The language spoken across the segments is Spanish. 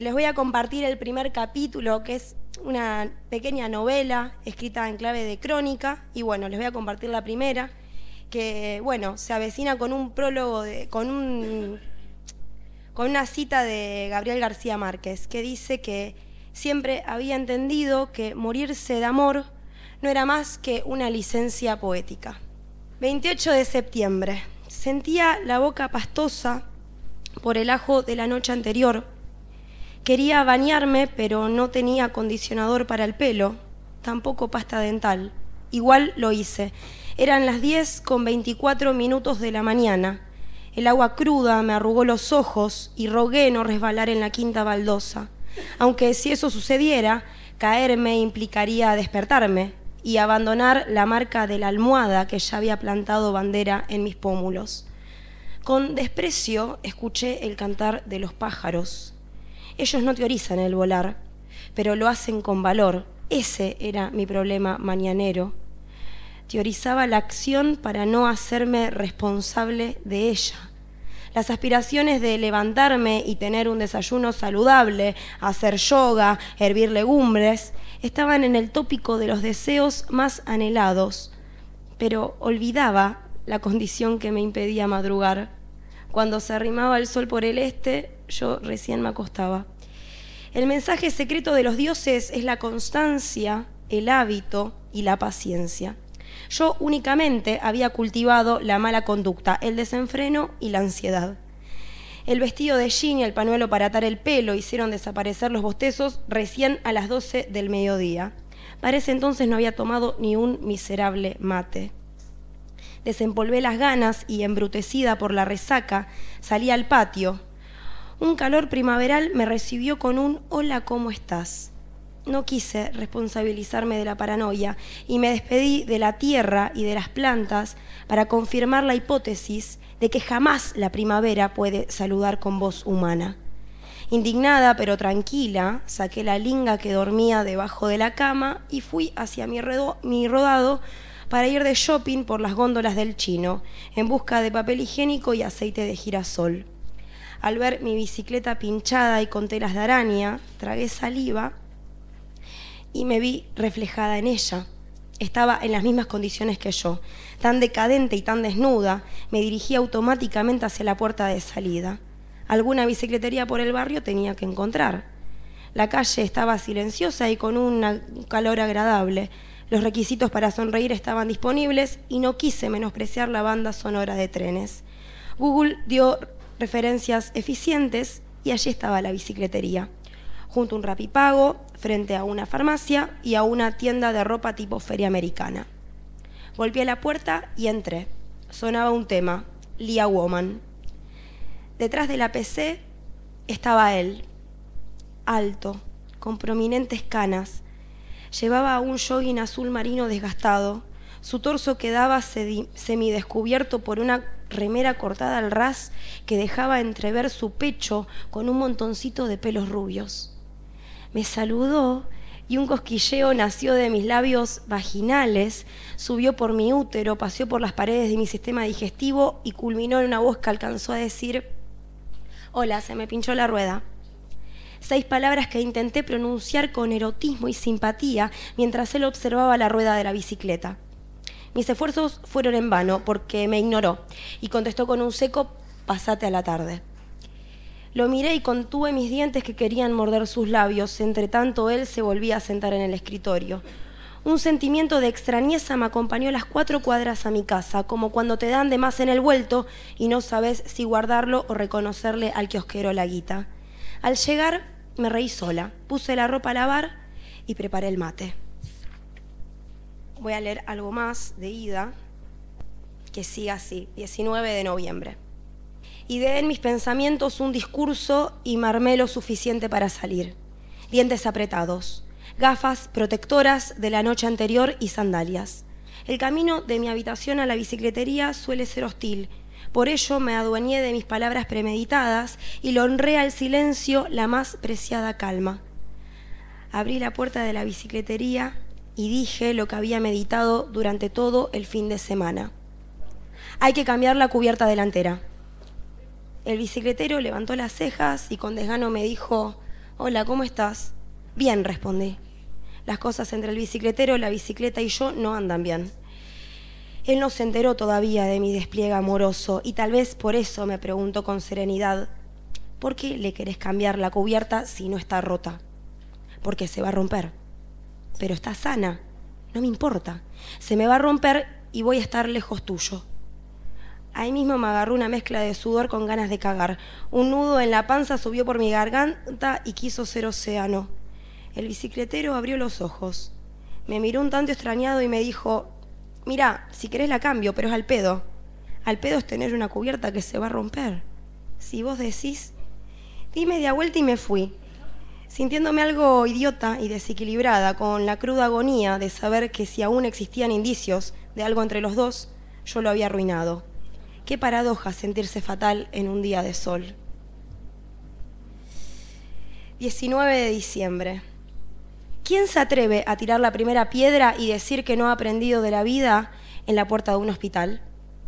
Les voy a compartir el primer capítulo, que es una pequeña novela escrita en clave de crónica. Y bueno, les voy a compartir la primera, que bueno, se avecina con un prólogo, con una cita de Gabriel García Márquez, que dice que siempre había entendido que morirse de amor no era más que una licencia poética. 28 de septiembre. Sentía la boca pastosa por el ajo de la noche anterior. Quería bañarme, pero no tenía acondicionador para el pelo, tampoco pasta dental. Igual lo hice. Eran las 10:24 de la mañana. El agua cruda me arrugó los ojos y rogué no resbalar en la quinta baldosa. Aunque si eso sucediera, caerme implicaría despertarme y abandonar la marca de la almohada que ya había plantado bandera en mis pómulos. Con desprecio escuché el cantar de los pájaros. Ellos no teorizan el volar, pero lo hacen con valor. Ese era mi problema mañanero. Teorizaba la acción para no hacerme responsable de ella. Las aspiraciones de levantarme y tener un desayuno saludable, hacer yoga, hervir legumbres, estaban en el tópico de los deseos más anhelados, pero olvidaba la condición que me impedía madrugar. Cuando se arrimaba el sol por el este, yo recién me acostaba. El mensaje secreto de los dioses es la constancia, el hábito y la paciencia. Yo únicamente había cultivado la mala conducta, el desenfreno y la ansiedad. El vestido de jean y el pañuelo para atar el pelo hicieron desaparecer los bostezos recién a las 12 del mediodía. Para ese entonces no había tomado ni un miserable mate. Desempolvé las ganas y, embrutecida por la resaca, salí al patio. Un calor primaveral me recibió con un «Hola, ¿cómo estás?». No quise responsabilizarme de la paranoia y me despedí de la tierra y de las plantas para confirmar la hipótesis de que jamás la primavera puede saludar con voz humana. Indignada pero tranquila, saqué la linga que dormía debajo de la cama y fui hacia mi rodado para ir de shopping por las góndolas del Chino, en busca de papel higiénico y aceite de girasol. Al ver mi bicicleta pinchada y con telas de araña, tragué saliva y me vi reflejada en ella. Estaba en las mismas condiciones que yo. Tan decadente y tan desnuda, me dirigí automáticamente hacia la puerta de salida. Alguna bicicletería por el barrio tenía que encontrar. La calle estaba silenciosa y con un calor agradable. Los requisitos para sonreír estaban disponibles y no quise menospreciar la banda sonora de trenes. Google dio referencias eficientes y allí estaba la bicicletería, junto a un Rapipago, frente a una farmacia y a una tienda de ropa tipo feria americana. Golpeé la puerta y entré. Sonaba un tema, Lia Woman. Detrás de la PC estaba él, alto, con prominentes canas. Llevaba un jogging azul marino desgastado. Su torso quedaba semidescubierto por una remera cortada al ras que dejaba entrever su pecho con un montoncito de pelos rubios. Me saludó y un cosquilleo nació de mis labios vaginales, subió por mi útero, paseó por las paredes de mi sistema digestivo y culminó en una voz que alcanzó a decir: «Hola, se me pinchó la rueda». 6 palabras que intenté pronunciar con erotismo y simpatía mientras él observaba la rueda de la bicicleta. Mis esfuerzos fueron en vano porque me ignoró y contestó con un seco «Pasate a la tarde». Lo miré y contuve mis dientes que querían morder sus labios. Entre tanto, él se volvía a sentar en el escritorio. Un sentimiento de extrañeza me acompañó las 4 cuadras a mi casa, como cuando te dan de más en el vuelto y no sabes si guardarlo o reconocerle al kiosquero la guita. Al llegar, me reí sola, puse la ropa a lavar y preparé el mate. Voy a leer algo más de Ida, que sigue así, 19 de noviembre. Ideé en mis pensamientos un discurso y me armé lo suficiente para salir. Dientes apretados, gafas protectoras de la noche anterior y sandalias. El camino de mi habitación a la bicicletería suele ser hostil. Por ello me adueñé de mis palabras premeditadas y le honré al silencio la más preciada calma. Abrí la puerta de la bicicletería y dije lo que había meditado durante todo el fin de semana. Hay que cambiar la cubierta delantera. El bicicletero levantó las cejas y con desgano me dijo: Hola, ¿cómo estás? Bien, respondí. Las cosas entre el bicicletero, la bicicleta y yo no andan bien. Él no se enteró todavía de mi despliegue amoroso y tal vez por eso me preguntó con serenidad: ¿por qué le querés cambiar la cubierta si no está rota? Porque se va a romper. Pero está sana, no me importa. Se me va a romper y voy a estar lejos tuyo. Ahí mismo me agarró una mezcla de sudor con ganas de cagar. Un nudo en la panza subió por mi garganta y quiso ser océano. El bicicletero abrió los ojos. Me miró un tanto extrañado y me dijo: mirá, si querés la cambio, pero es al pedo. Al pedo es tener una cubierta que se va a romper. Si vos decís... Di media vuelta y me fui, sintiéndome algo idiota y desequilibrada, con la cruda agonía de saber que si aún existían indicios de algo entre los dos, yo lo había arruinado. Qué paradoja sentirse fatal en un día de sol. 19 de diciembre. ¿Quién se atreve a tirar la primera piedra y decir que no ha aprendido de la vida en la puerta de un hospital?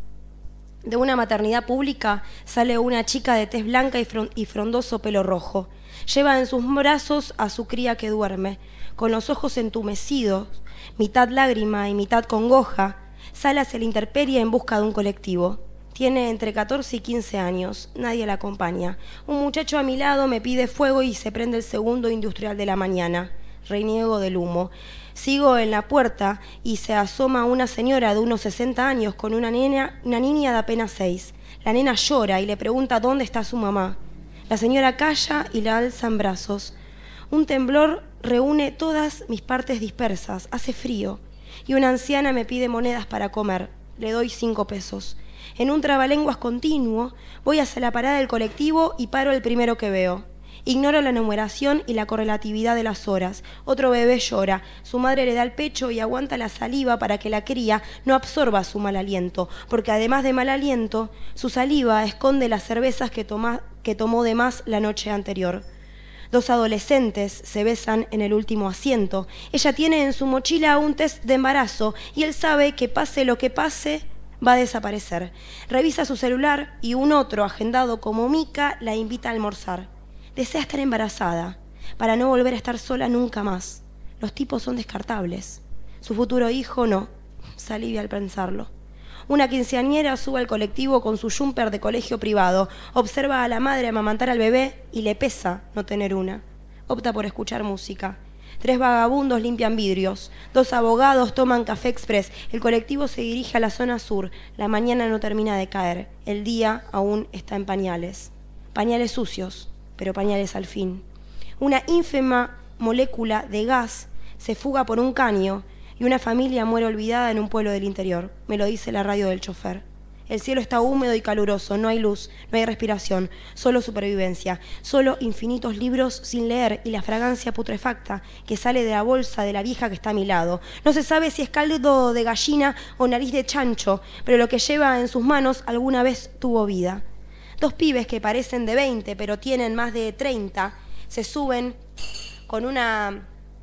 De una maternidad pública sale una chica de tez blanca y frondoso pelo rojo. Lleva en sus brazos a su cría que duerme, con los ojos entumecidos, mitad lágrima y mitad congoja. Sale hacia la intemperie en busca de un colectivo. Tiene entre 14 y 15 años. Nadie la acompaña. Un muchacho a mi lado me pide fuego y se prende el segundo industrial de la mañana. Reniego del humo. Sigo en la puerta y se asoma una señora de unos 60 años con una niña de apenas 6. La nena llora y le pregunta dónde está su mamá. La señora calla y la alza en brazos. Un temblor reúne todas mis partes dispersas. Hace frío. Y una anciana me pide monedas para comer. Le doy 5 pesos. En un trabalenguas continuo, voy hacia la parada del colectivo y paro el primero que veo. Ignoro la numeración y la correlatividad de las horas. Otro bebé llora. Su madre le da el pecho y aguanta la saliva para que la cría no absorba su mal aliento, porque además de mal aliento, su saliva esconde las cervezas que tomó de más la noche anterior. 2 adolescentes se besan en el último asiento. Ella tiene en su mochila un test de embarazo y él sabe que pase lo que pase, va a desaparecer. Revisa su celular y un otro, agendado como Mica, la invita a almorzar. Desea estar embarazada, para no volver a estar sola nunca más. Los tipos son descartables. Su futuro hijo no. Se alivia al pensarlo. Una quinceañera sube al colectivo con su jumper de colegio privado. Observa a la madre amamantar al bebé y le pesa no tener una. Opta por escuchar música. 3 vagabundos limpian vidrios. 2 abogados toman café express. El colectivo se dirige a la zona sur. La mañana no termina de caer. El día aún está en pañales. Pañales sucios, pero pañales al fin. Una ínfima molécula de gas se fuga por un caño y una familia muere olvidada en un pueblo del interior. Me lo dice la radio del chofer. El cielo está húmedo y caluroso, no hay luz, no hay respiración, solo supervivencia, solo infinitos libros sin leer y la fragancia putrefacta que sale de la bolsa de la vieja que está a mi lado. No se sabe si es caldo de gallina o nariz de chancho, pero lo que lleva en sus manos alguna vez tuvo vida. 2 pibes que parecen de 20, pero tienen más de 30, se suben con una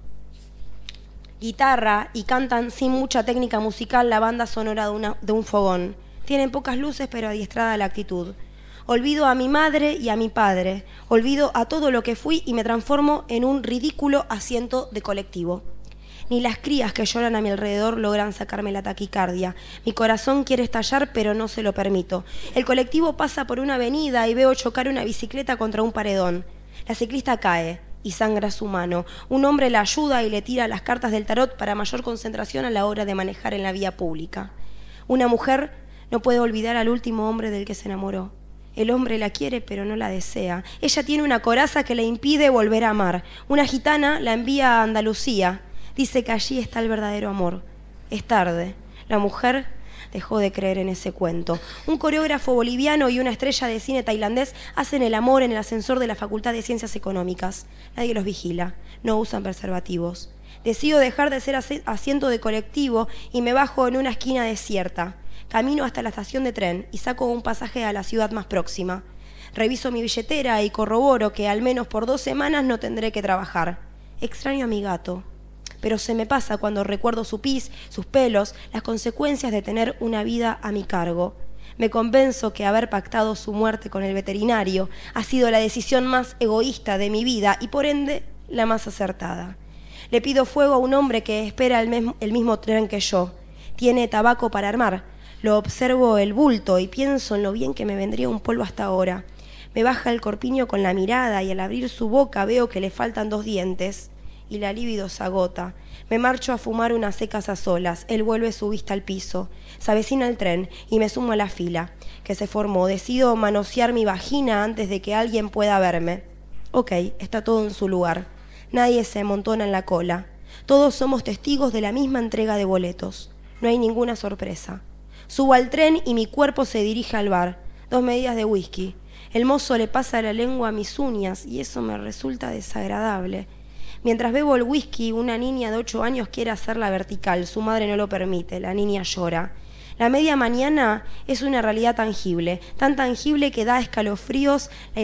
guitarra y cantan sin mucha técnica musical la banda sonora de un fogón. Tienen pocas luces, pero adiestrada la actitud. Olvido a mi madre y a mi padre. Olvido a todo lo que fui y me transformo en un ridículo asiento de colectivo. Ni las crías que lloran a mi alrededor logran sacarme la taquicardia. Mi corazón quiere estallar, pero no se lo permito. El colectivo pasa por una avenida y veo chocar una bicicleta contra un paredón. La ciclista cae y sangra su mano. Un hombre la ayuda y le tira las cartas del tarot para mayor concentración a la hora de manejar en la vía pública. Una mujer no puede olvidar al último hombre del que se enamoró. El hombre la quiere, pero no la desea. Ella tiene una coraza que le impide volver a amar. Una gitana la envía a Andalucía. Dice que allí está el verdadero amor. Es tarde. La mujer dejó de creer en ese cuento. Un coreógrafo boliviano y una estrella de cine tailandés hacen el amor en el ascensor de la Facultad de Ciencias Económicas. Nadie los vigila. No usan preservativos. Decido dejar de ser asiento de colectivo y me bajo en una esquina desierta. Camino hasta la estación de tren y saco un pasaje a la ciudad más próxima. Reviso mi billetera y corroboro que al menos por 2 semanas no tendré que trabajar. Extraño a mi gato, pero se me pasa cuando recuerdo su pis, sus pelos, las consecuencias de tener una vida a mi cargo. Me convenzo que haber pactado su muerte con el veterinario ha sido la decisión más egoísta de mi vida y por ende la más acertada. Le pido fuego a un hombre que espera el mismo tren que yo. Tiene tabaco para armar. Lo observo el bulto y pienso en lo bien que me vendría un polvo hasta ahora. Me baja el corpiño con la mirada y al abrir su boca veo que le faltan 2 dientes y la libido se agota. Me marcho a fumar unas secas a solas. Él vuelve su vista al piso. Se avecina el tren y me sumo a la fila que se formó. Decido manosear mi vagina antes de que alguien pueda verme. Ok, está todo en su lugar. Nadie se amontona en la cola. Todos somos testigos de la misma entrega de boletos. No hay ninguna sorpresa. Subo al tren y mi cuerpo se dirige al bar. 2 medidas de whisky. El mozo le pasa la lengua a mis uñas y eso me resulta desagradable. Mientras bebo el whisky, una niña de 8 años quiere hacerla vertical. Su madre no lo permite. La niña llora. La media mañana es una realidad tangible, tan tangible que da escalofríos la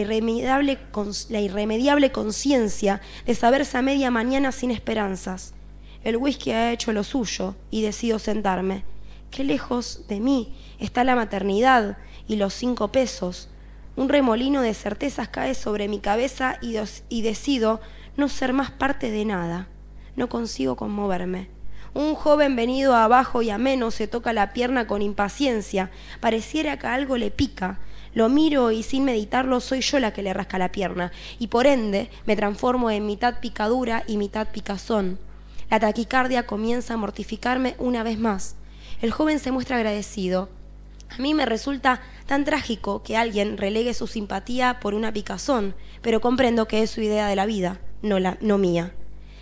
irremediable conciencia de saberse a media mañana sin esperanzas. El whisky ha hecho lo suyo y decido sentarme. Qué lejos de mí está la maternidad y los 5 pesos. Un remolino de certezas cae sobre mi cabeza y decido no ser más parte de nada. No consigo conmoverme. Un joven venido abajo y a menos se toca la pierna con impaciencia. Pareciera que algo le pica. Lo miro y sin meditarlo soy yo la que le rasca la pierna y por ende me transformo en mitad picadura y mitad picazón. La taquicardia comienza a mortificarme una vez más. El joven se muestra agradecido. A mí me resulta tan trágico que alguien relegue su simpatía por una picazón, pero comprendo que es su idea de la vida, no mía.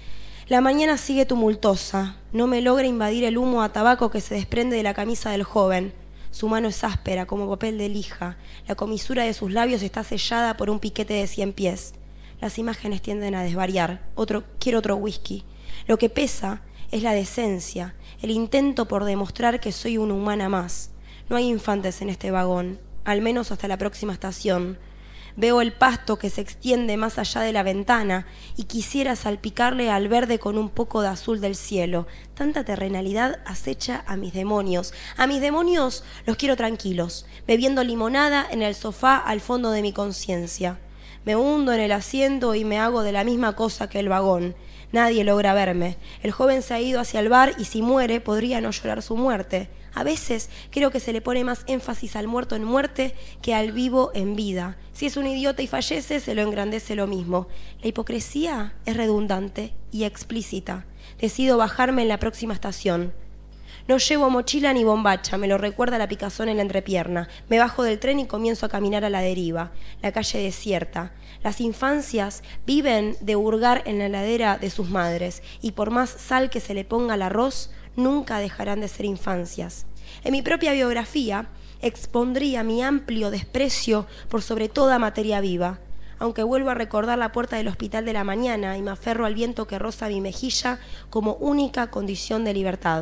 La mañana sigue tumultuosa. No me logra invadir el humo a tabaco que se desprende de la camisa del joven. Su mano es áspera como papel de lija. La comisura de sus labios está sellada por un piquete de 100 pies. Las imágenes tienden a desvariar. Quiero otro whisky. Lo que pesa es la decencia, el intento por demostrar que soy una humana más. No hay infantes en este vagón, al menos hasta la próxima estación. Veo el pasto que se extiende más allá de la ventana y quisiera salpicarle al verde con un poco de azul del cielo. Tanta terrenalidad acecha a mis demonios. A mis demonios los quiero tranquilos, bebiendo limonada en el sofá al fondo de mi conciencia. Me hundo en el asiento y me hago de la misma cosa que el vagón. Nadie logra verme. El joven se ha ido hacia el bar y si muere podría no llorar su muerte. A veces creo que se le pone más énfasis al muerto en muerte que al vivo en vida. Si es un idiota y fallece, se lo engrandece lo mismo. La hipocresía es redundante y explícita. Decido bajarme en la próxima estación. No llevo mochila ni bombacha, me lo recuerda la picazón en la entrepierna. Me bajo del tren y comienzo a caminar a la deriva. La calle desierta. Las infancias viven de hurgar en la heladera de sus madres y por más sal que se le ponga al arroz, nunca dejarán de ser infancias. En mi propia biografía expondría mi amplio desprecio por sobre toda materia viva, aunque vuelvo a recordar la puerta del hospital de la mañana y me aferro al viento que roza mi mejilla como única condición de libertad.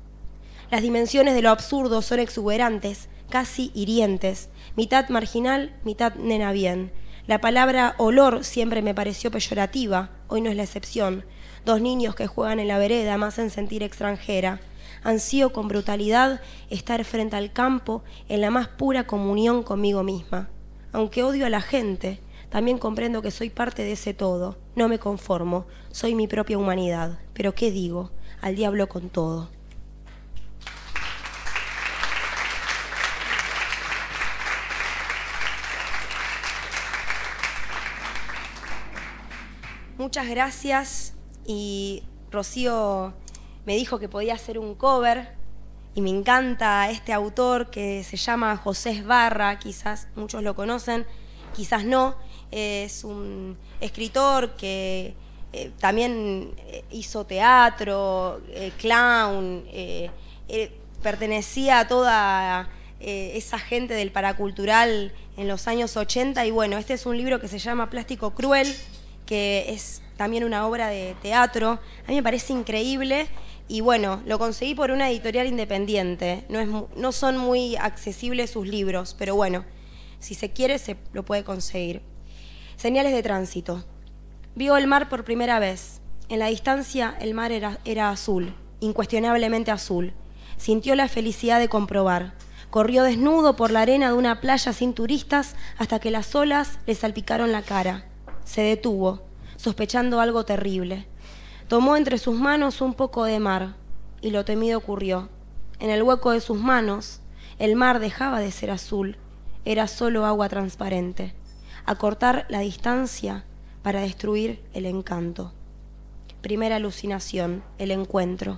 Las dimensiones de lo absurdo son exuberantes, casi hirientes, mitad marginal, mitad nena bien. La palabra olor siempre me pareció peyorativa, hoy no es la excepción. 2 niños que juegan en la vereda me hacen sentir extranjera. Ansío con brutalidad estar frente al campo en la más pura comunión conmigo misma. Aunque odio a la gente, también comprendo que soy parte de ese todo. No me conformo, soy mi propia humanidad. Pero ¿qué digo? Al diablo con todo. Muchas gracias y Rocío me dijo que podía hacer un cover y me encanta este autor que se llama José Esbarra, quizás muchos lo conocen, quizás no, es un escritor que también hizo teatro, clown, pertenecía a toda esa gente del paracultural en los años 80 y bueno, este es un libro que se llama Plástico Cruel, que es también una obra de teatro. A mí me parece increíble y bueno, lo conseguí por una editorial independiente. No son muy accesibles sus libros, pero bueno, si se quiere se lo puede conseguir. Señales de tránsito. Vio el mar por primera vez. En la distancia el mar era azul, incuestionablemente azul. Sintió la felicidad de comprobar. Corrió desnudo por la arena de una playa sin turistas hasta que las olas le salpicaron la cara. Se detuvo, sospechando algo terrible. Tomó entre sus manos un poco de mar, y lo temido ocurrió. En el hueco de sus manos, el mar dejaba de ser azul, era solo agua transparente. Acortar la distancia para destruir el encanto. Primera alucinación, el encuentro.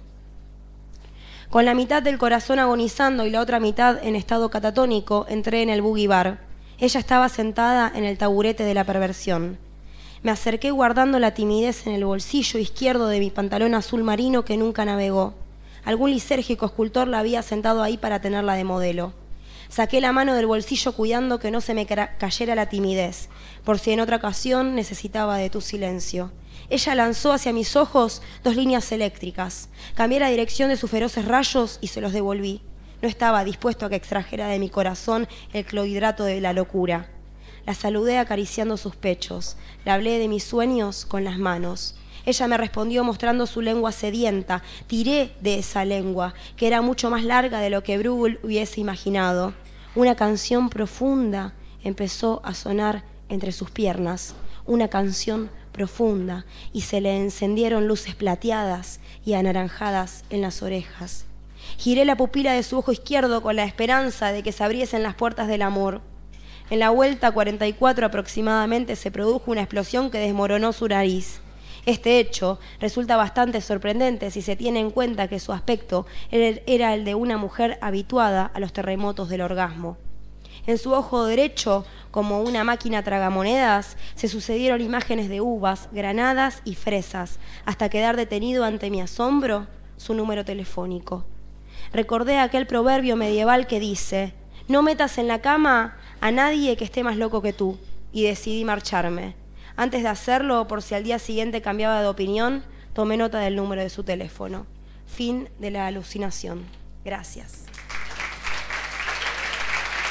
Con la mitad del corazón agonizando y la otra mitad en estado catatónico, entré en el boogie bar. Ella estaba sentada en el taburete de la perversión. Me acerqué guardando la timidez en el bolsillo izquierdo de mi pantalón azul marino que nunca navegó. Algún lisérgico escultor la había sentado ahí para tenerla de modelo. Saqué la mano del bolsillo cuidando que no se me cayera la timidez, por si en otra ocasión necesitaba de tu silencio. Ella lanzó hacia mis ojos 2 líneas eléctricas. Cambié la dirección de sus feroces rayos y se los devolví. No estaba dispuesto a que extrajera de mi corazón el clorhidrato de la locura. La saludé acariciando sus pechos. Le hablé de mis sueños con las manos. Ella me respondió mostrando su lengua sedienta. Tiré de esa lengua, que era mucho más larga de lo que Bruegel hubiese imaginado. Una canción profunda empezó a sonar entre sus piernas. Una canción profunda, y se le encendieron luces plateadas y anaranjadas en las orejas. Giré la pupila de su ojo izquierdo con la esperanza de que se abriesen las puertas del amor. En la vuelta 44 aproximadamente se produjo una explosión que desmoronó su nariz. Este hecho resulta bastante sorprendente si se tiene en cuenta que su aspecto era el de una mujer habituada a los terremotos del orgasmo. En su ojo derecho, como una máquina tragamonedas, se sucedieron imágenes de uvas, granadas y fresas, hasta quedar detenido ante mi asombro su número telefónico. Recordé aquel proverbio medieval que dice: «No metas en la cama a nadie que esté más loco que tú», y decidí marcharme. Antes de hacerlo, por si al día siguiente cambiaba de opinión, tomé nota del número de su teléfono. Fin de la alucinación. Gracias.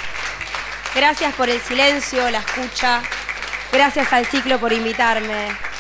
Gracias por el silencio, la escucha. Gracias al ciclo por invitarme.